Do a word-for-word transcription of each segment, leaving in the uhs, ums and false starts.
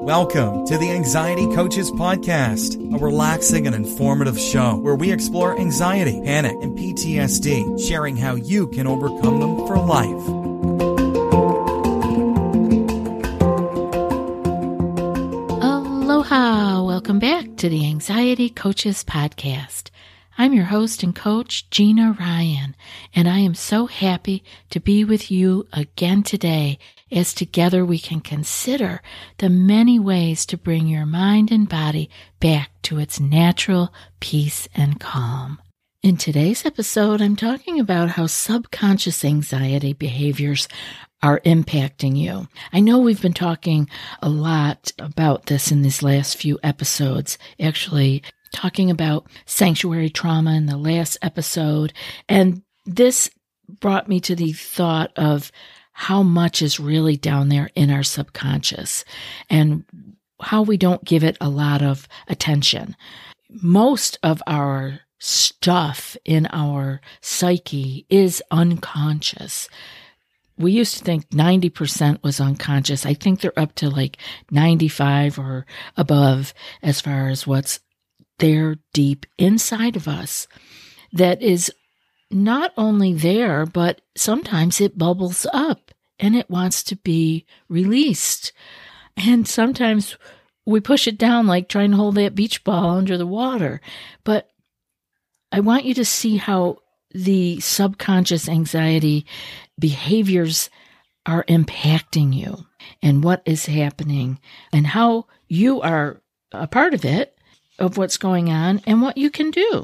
Welcome to the Anxiety Coaches Podcast, a relaxing and informative show where we explore anxiety, panic, and P T S D, sharing how you can overcome them for life. Aloha! Welcome back to the Anxiety Coaches Podcast. I'm your host and coach, Gina Ryan, and I am so happy to be with you again today as together we can consider the many ways to bring your mind and body back to its natural peace and calm. In today's episode, I'm talking about how subconscious anxiety behaviors are impacting you. I know we've been talking a lot about this in these last few episodes, actually talking about sanctuary trauma in the last episode, and this brought me to the thought of how much is really down there in our subconscious and how we don't give it a lot of attention. Most of our stuff in our psyche is unconscious. We used to think ninety percent was unconscious. I think they're up to like ninety-five or above as far as what's there deep inside of us that is not only there, but sometimes it bubbles up and it wants to be released. And sometimes we push it down like trying to hold that beach ball under the water. But I want you to see how the subconscious anxiety behaviors are impacting you and what is happening and how you are a part of it, of what's going on and what you can do.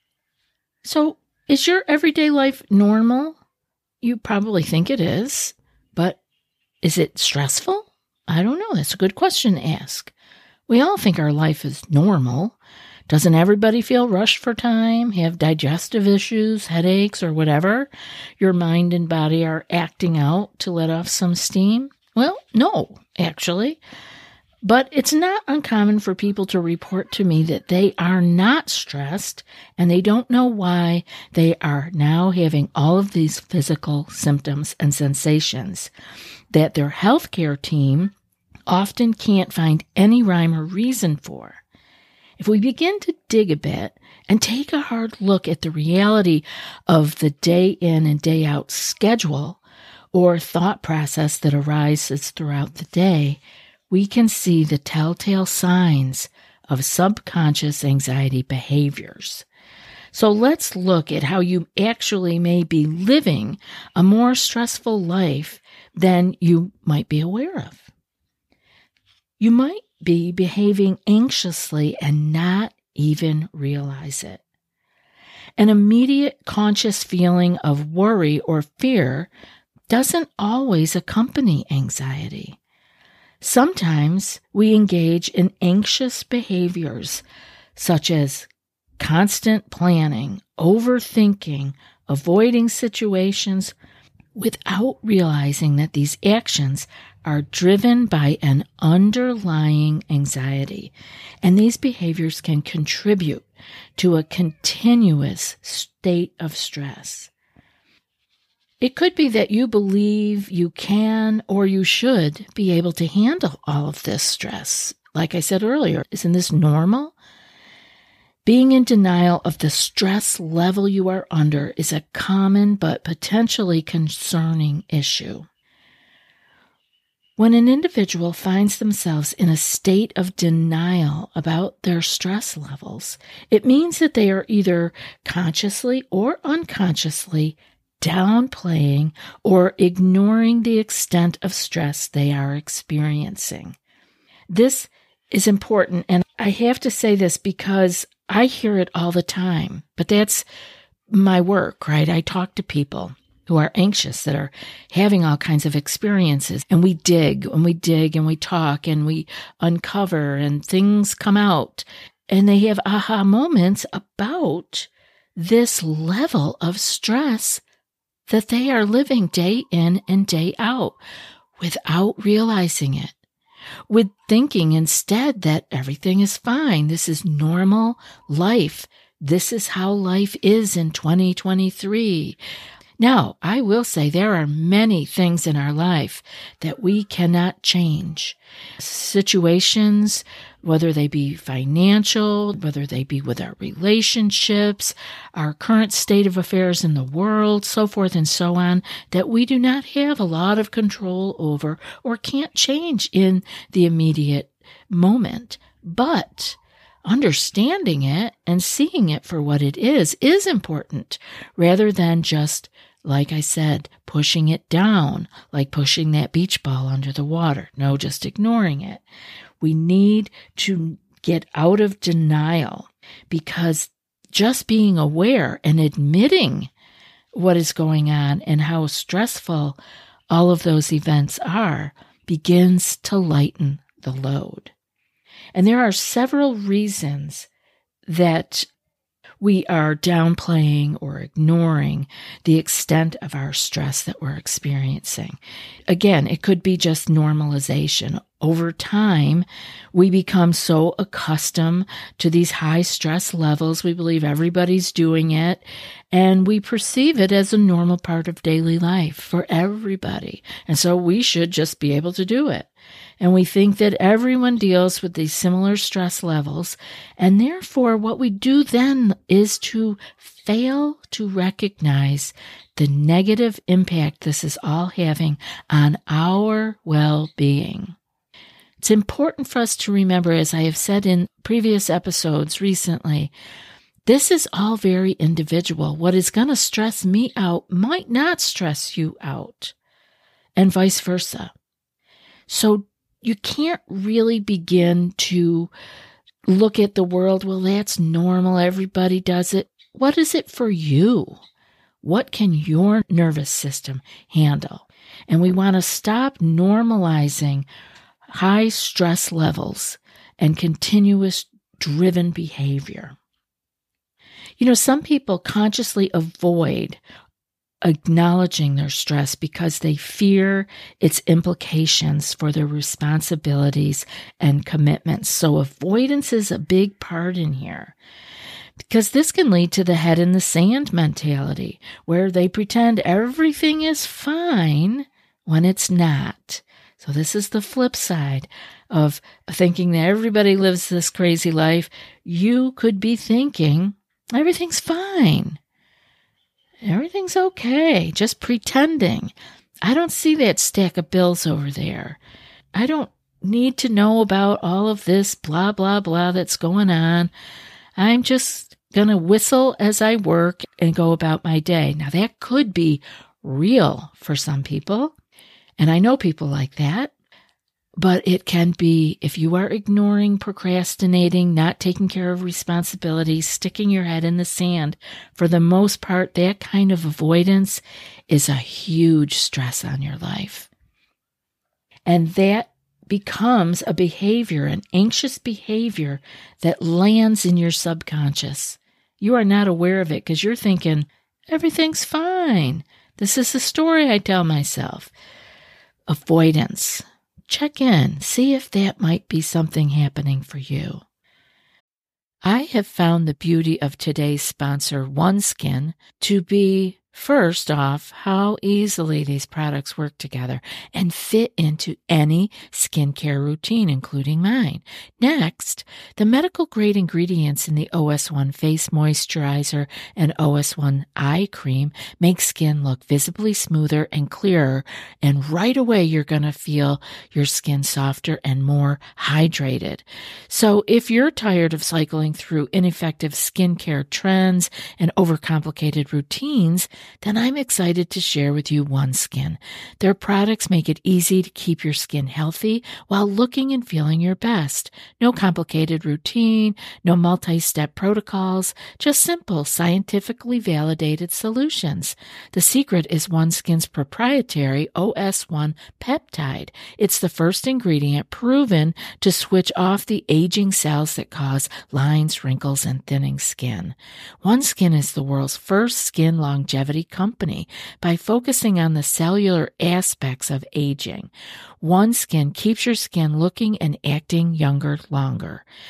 So, is your everyday life normal? You probably think it is, but is it stressful? I don't know. That's a good question to ask. We all think our life is normal. Doesn't everybody feel rushed for time, have digestive issues, headaches, or whatever? Your mind and body are acting out to let off some steam? Well, no, actually. But it's not uncommon for people to report to me that they are not stressed and they don't know why they are now having all of these physical symptoms and sensations that their healthcare team often can't find any rhyme or reason for. If we begin to dig a bit and take a hard look at the reality of the day in and day out schedule or thought process that arises throughout the day, we can see the telltale signs of subconscious anxiety behaviors. So let's look at how you actually may be living a more stressful life than you might be aware of. You might be behaving anxiously and not even realize it. An immediate conscious feeling of worry or fear doesn't always accompany anxiety. Sometimes we engage in anxious behaviors such as constant planning, overthinking, avoiding situations without realizing that these actions are driven by an underlying anxiety, and these behaviors can contribute to a continuous state of stress. It could be that you believe you can or you should be able to handle all of this stress. Like I said earlier, isn't this normal? Being in denial of the stress level you are under is a common but potentially concerning issue. When an individual finds themselves in a state of denial about their stress levels, it means that they are either consciously or unconsciously downplaying or ignoring the extent of stress they are experiencing. This is important, and I have to say this because I hear it all the time, but that's my work, right? I talk to people who are anxious, that are having all kinds of experiences, and we dig, and we dig, and we talk, and we uncover, and things come out, and they have aha moments about this level of stress that they are living day in and day out without realizing it, with thinking instead that everything is fine. This is normal life. This is how life is in twenty twenty-three. Now, I will say there are many things in our life that we cannot change. Situations, whether they be financial, whether they be with our relationships, our current state of affairs in the world, so forth and so on, that we do not have a lot of control over or can't change in the immediate moment. But understanding it and seeing it for what it is is important, rather than just, like I said, pushing it down, like pushing that beach ball under the water. No, just ignoring it. We need to get out of denial, because just being aware and admitting what is going on and how stressful all of those events are begins to lighten the load. And there are several reasons that we are downplaying or ignoring the extent of our stress that we're experiencing. Again, it could be just normalization. Over time, we become so accustomed to these high stress levels, we believe everybody's doing it, and we perceive it as a normal part of daily life for everybody. And so we should just be able to do it. And we think that everyone deals with these similar stress levels, and therefore what we do then is to fail to recognize the negative impact this is all having on our well-being. It's important for us to remember, as I have said in previous episodes recently, this is all very individual. What is going to stress me out might not stress you out, and vice versa. So you can't really begin to look at the world, well, that's normal, everybody does it. What is it for you? What can your nervous system handle? And we want to stop normalizing high stress levels and continuous driven behavior. You know, some people consciously avoid acknowledging their stress because they fear its implications for their responsibilities and commitments. So avoidance is a big part in here, because this can lead to the head in the sand mentality, where they pretend everything is fine when it's not. So this is the flip side of thinking that everybody lives this crazy life. You could be thinking everything's fine. Everything's okay, just pretending. I don't see that stack of bills over there. I don't need to know about all of this blah, blah, blah that's going on. I'm just going to whistle as I work and go about my day. Now, that could be real for some people, and I know people like that. But it can be, if you are ignoring, procrastinating, not taking care of responsibilities, sticking your head in the sand, for the most part, that kind of avoidance is a huge stress on your life. And that becomes a behavior, an anxious behavior that lands in your subconscious. You are not aware of it because you're thinking, everything's fine. This is the story I tell myself. Avoidance. Check in, see if that might be something happening for you. I have found the beauty of today's sponsor, OneSkin, to be, first off, how easily these products work together and fit into any skincare routine, including mine. Next, the medical-grade ingredients in the O S one Face Moisturizer and O S one Eye Cream make skin look visibly smoother and clearer, and right away you're going to feel your skin softer and more hydrated. So if you're tired of cycling through ineffective skincare trends and overcomplicated routines, then I'm excited to share with you OneSkin. Their products make it easy to keep your skin healthy while looking and feeling your best. No complicated routine, no multi-step protocols, just simple, scientifically validated solutions. The secret is OneSkin's proprietary O S one peptide. It's the first ingredient proven to switch off the aging cells that cause lines, wrinkles, and thinning skin. OneSkin is the world's first skin longevity company by focusing on the cellular aspects of aging. OneSkin keeps your skin looking and acting younger longer.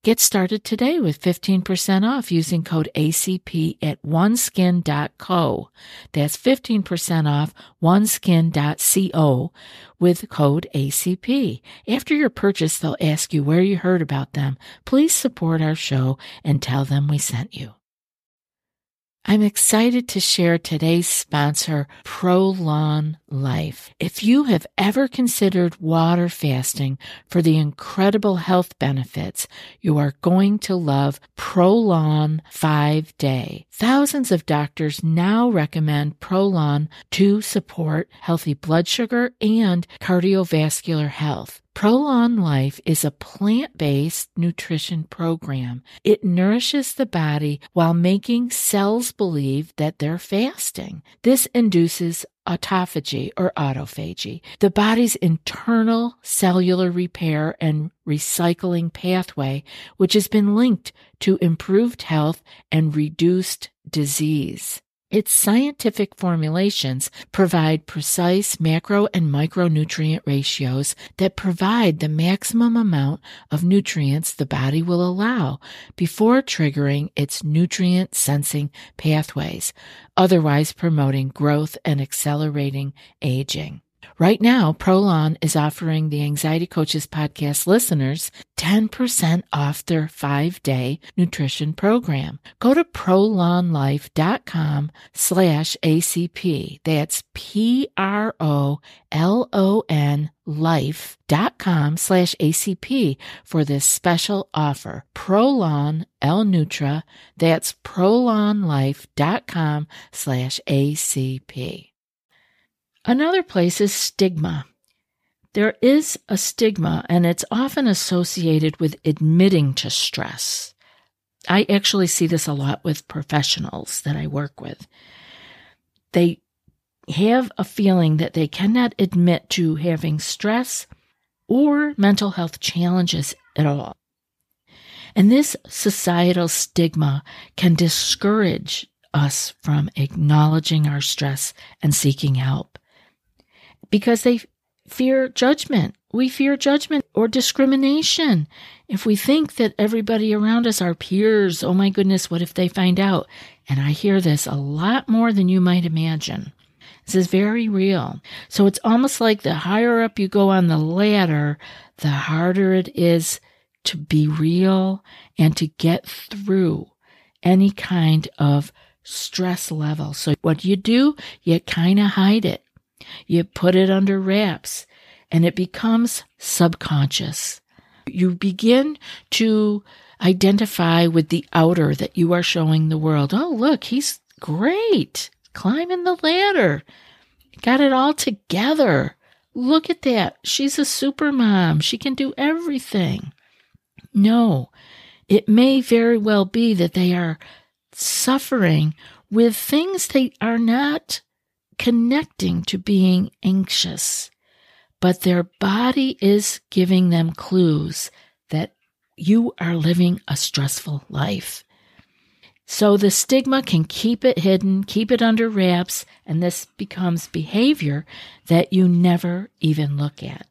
Get started today with fifteen percent off using code A C P at oneskin dot co. That's fifteen percent off oneskin dot co with code A C P. After your purchase, they'll ask you where you heard about them. Please support our show and tell them we sent you. I'm excited to share today's sponsor, Prolon Life. If you have ever considered water fasting for the incredible health benefits, you are going to love Prolon five day. Thousands of doctors now recommend Prolon to support healthy blood sugar and cardiovascular health. Prolon Life is a plant-based nutrition program. It nourishes the body while making cells believe that they're fasting. This induces autophagy or autophagy, the body's internal cellular repair and recycling pathway, which has been linked to improved health and reduced disease. Its scientific formulations provide precise macro and micronutrient ratios that provide the maximum amount of nutrients the body will allow before triggering its nutrient sensing pathways, otherwise promoting growth and accelerating aging. Right now, Prolon is offering the Anxiety Coaches podcast listeners ten percent off their five-day nutrition program. Go to prolonlife.com slash ACP. That's P-R-O-L-O-N life.com slash ACP for this special offer. Prolon L-Nutra. That's prolonlife.com slash ACP. Another place is stigma. There is a stigma, and it's often associated with admitting to stress. I actually see this a lot with professionals that I work with. They have a feeling that they cannot admit to having stress or mental health challenges at all. And this societal stigma can discourage us from acknowledging our stress and seeking help, because they fear judgment. We fear judgment or discrimination. If we think that everybody around us are peers, oh my goodness, what if they find out? And I hear this a lot more than you might imagine. This is very real. So it's almost like the higher up you go on the ladder, the harder it is to be real and to get through any kind of stress level. So what you do, you kind of hide it. You put it under wraps, and it becomes subconscious. You begin to identify with the outer that you are showing the world. Oh, look, he's great. Climbing the ladder. Got it all together. Look at that. She's a super mom. She can do everything. No, it may very well be that they are suffering with things they are not connecting to being anxious, but their body is giving them clues that you are living a stressful life. So the stigma can keep it hidden, keep it under wraps, and this becomes behavior that you never even look at.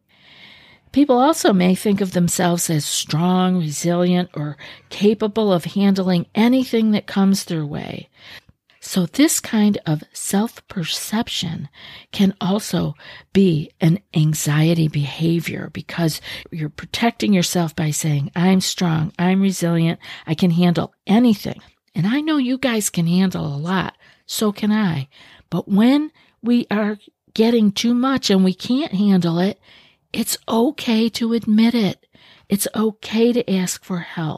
People also may think of themselves as strong, resilient, or capable of handling anything that comes their way. So this kind of self-perception can also be an anxiety behavior, because you're protecting yourself by saying, I'm strong, I'm resilient, I can handle anything. And I know you guys can handle a lot, so can I. But when we are getting too much and we can't handle it, it's okay to admit it. It's okay to ask for help.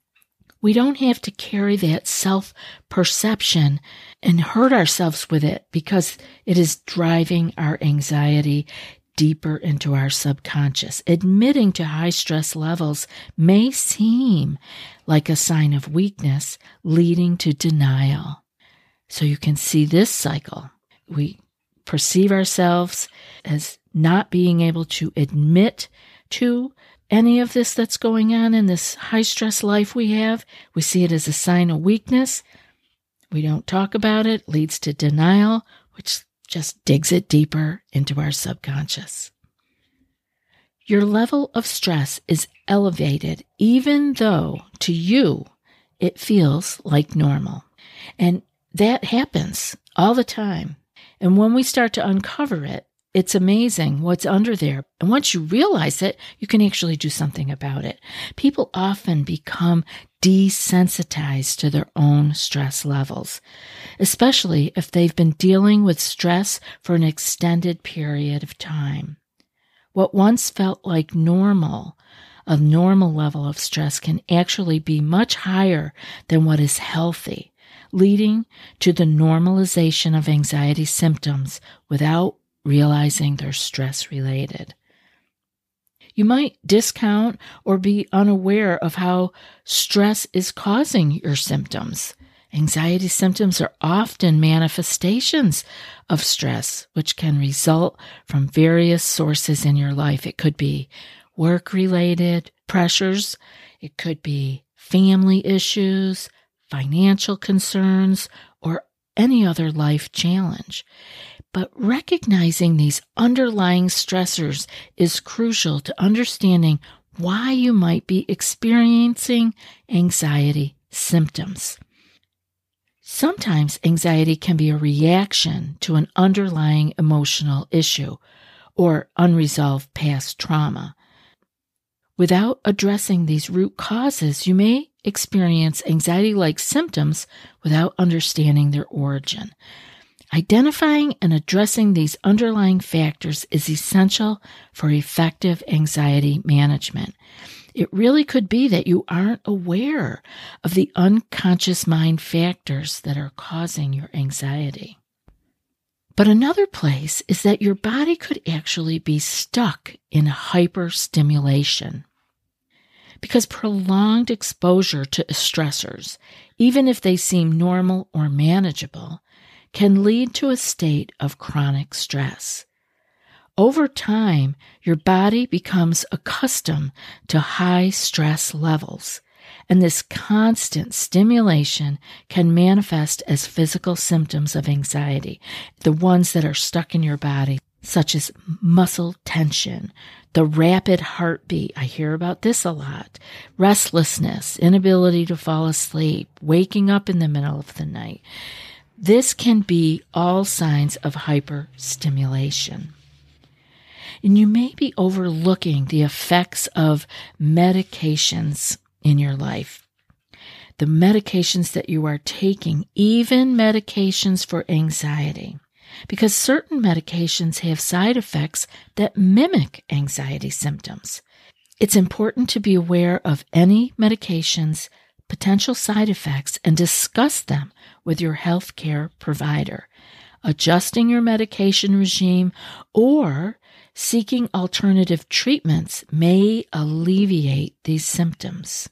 We don't have to carry that self-perception and hurt ourselves with it, because it is driving our anxiety deeper into our subconscious. Admitting to high stress levels may seem like a sign of weakness, leading to denial. So you can see this cycle. We perceive ourselves as not being able to admit to any of this that's going on in this high-stress life we have. We see it as a sign of weakness. We don't talk about it. It leads to denial, which just digs it deeper into our subconscious. Your level of stress is elevated even though to you it feels like normal. And that happens all the time. And when we start to uncover it, it's amazing what's under there. And once you realize it, you can actually do something about it. People often become desensitized to their own stress levels, especially if they've been dealing with stress for an extended period of time. What once felt like normal, a normal level of stress, can actually be much higher than what is healthy, leading to the normalization of anxiety symptoms without realizing they're stress-related. You might discount or be unaware of how stress is causing your symptoms. Anxiety symptoms are often manifestations of stress, which can result from various sources in your life. It could be work-related pressures. It could be family issues, financial concerns, or any other life challenge. But recognizing these underlying stressors is crucial to understanding why you might be experiencing anxiety symptoms. Sometimes anxiety can be a reaction to an underlying emotional issue or unresolved past trauma. Without addressing these root causes, you may experience anxiety-like symptoms without understanding their origin. Identifying and addressing these underlying factors is essential for effective anxiety management. It really could be that you aren't aware of the unconscious mind factors that are causing your anxiety. But another place is that your body could actually be stuck in hyperstimulation. Because prolonged exposure to stressors, even if they seem normal or manageable, can lead to a state of chronic stress. Over time, your body becomes accustomed to high stress levels, and this constant stimulation can manifest as physical symptoms of anxiety, the ones that are stuck in your body, such as muscle tension, the rapid heartbeat, I hear about this a lot, restlessness, inability to fall asleep, waking up in the middle of the night. This can be all signs of hyperstimulation. And you may be overlooking the effects of medications in your life. The medications that you are taking, even medications for anxiety, because certain medications have side effects that mimic anxiety symptoms. It's important to be aware of any medications, potential side effects, and discuss them with your healthcare provider. Adjusting your medication regime or seeking alternative treatments may alleviate these symptoms.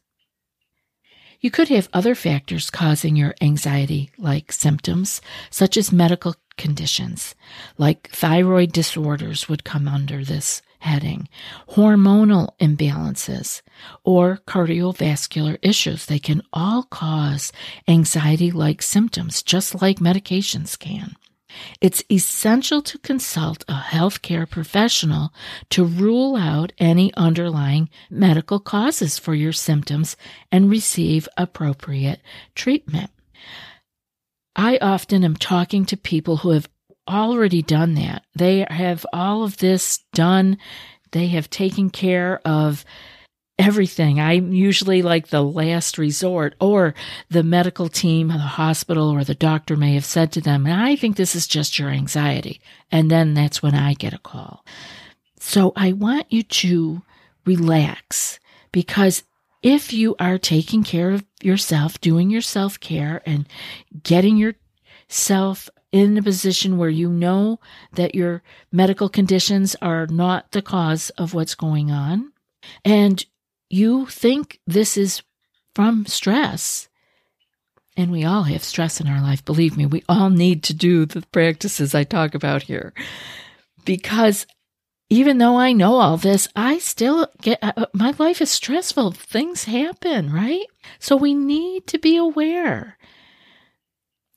You could have other factors causing your anxiety-like symptoms, such as medical conditions, like thyroid disorders would come under this heading, hormonal imbalances, or cardiovascular issues. They can all cause anxiety-like symptoms, just like medications can. It's essential to consult a healthcare professional to rule out any underlying medical causes for your symptoms and receive appropriate treatment. I often am talking to people who have already done that. They have all of this done. They have taken care of everything. I'm usually like the last resort, or the medical team, the hospital, or the doctor may have said to them, I think this is just your anxiety. And then that's when I get a call. So I want you to relax, because if you are taking care of yourself, doing your self-care and getting yourself in a position where you know that your medical conditions are not the cause of what's going on, and you think this is from stress, and we all have stress in our life, believe me, we all need to do the practices I talk about here. Because even though I know all this, I still get, uh, my life is stressful. Things happen, right? So we need to be aware.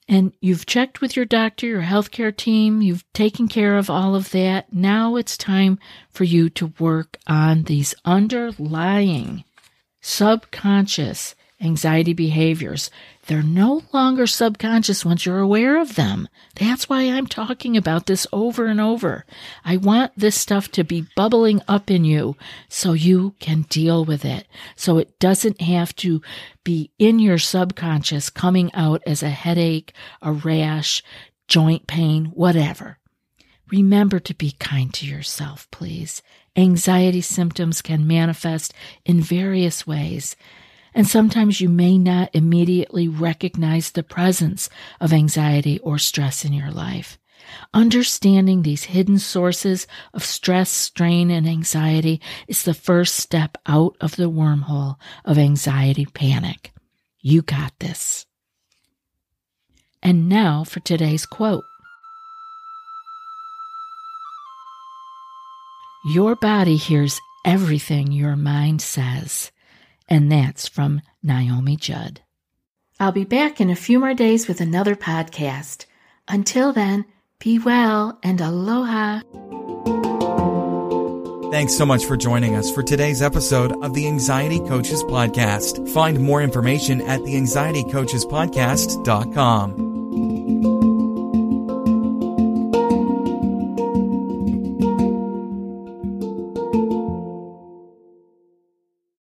and you've checked with your doctor, your healthcare team, you've taken care of all of that. Now it's time for you to work on these underlying subconscious anxiety behaviors. They're no longer subconscious once you're aware of them. That's why I'm talking about this over and over. I want this stuff to be bubbling up in you so you can deal with it, so it doesn't have to be in your subconscious coming out as a headache, a rash, joint pain, whatever. Remember to be kind to yourself, please. Anxiety symptoms can manifest in various ways, and sometimes you may not immediately recognize the presence of anxiety or stress in your life. Understanding these hidden sources of stress, strain, and anxiety is the first step out of the wormhole of anxiety panic. You got this. And now for today's quote. Your body hears everything your mind says. And that's from Naomi Judd. I'll be back in a few more days with another podcast. Until then, be well and aloha. Thanks so much for joining us for today's episode of the Anxiety Coaches Podcast. Find more information at the anxiety coaches podcast dot com.